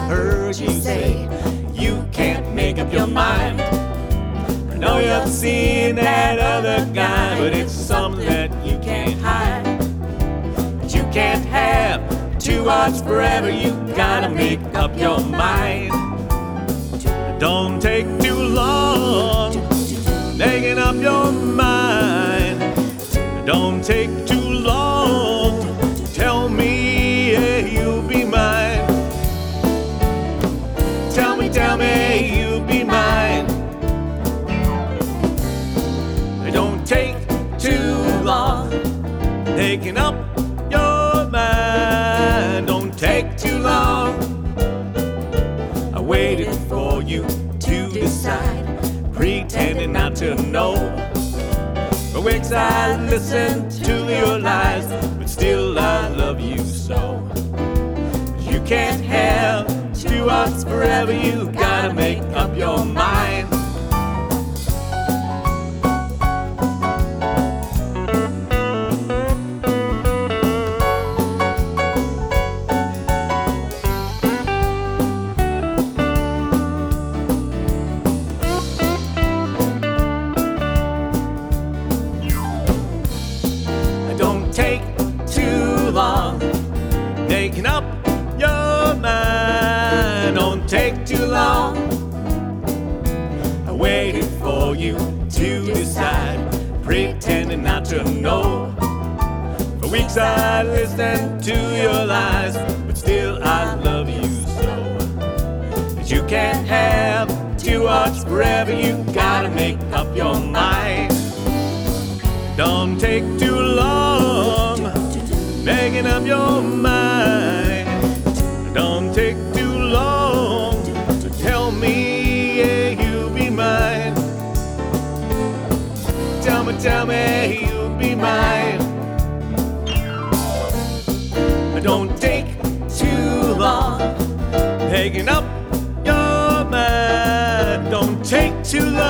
heard you say you can't make up your mind. I know you've seen that other guy, but it's something that you can't hide. But you can't have two hearts forever, you gotta make up your mind. Don't take too long making up your mind. Don't take too long. Tell me, yeah, you'll be mine. Tell me, you'll be mine. Don't take too long making up your mind. Don't take too long. I waited for you to decide, pretending not to know. For weeks I listened to your lies, but still I love you so. You can't have two hearts forever, you gotta make up your mind. Don't take too long making up your mind. Don't take too long. I waited for you to decide, pretending not to know. For weeks I listened to your lies, but still I love you so. But you can't have two hearts forever, you gotta make up your mind. Don't take too long making up your mind. Don't take too long to tell me, yeah, you'll be mine. Tell me, you'll be mine. Don't take too long making up your mind. Don't take too long.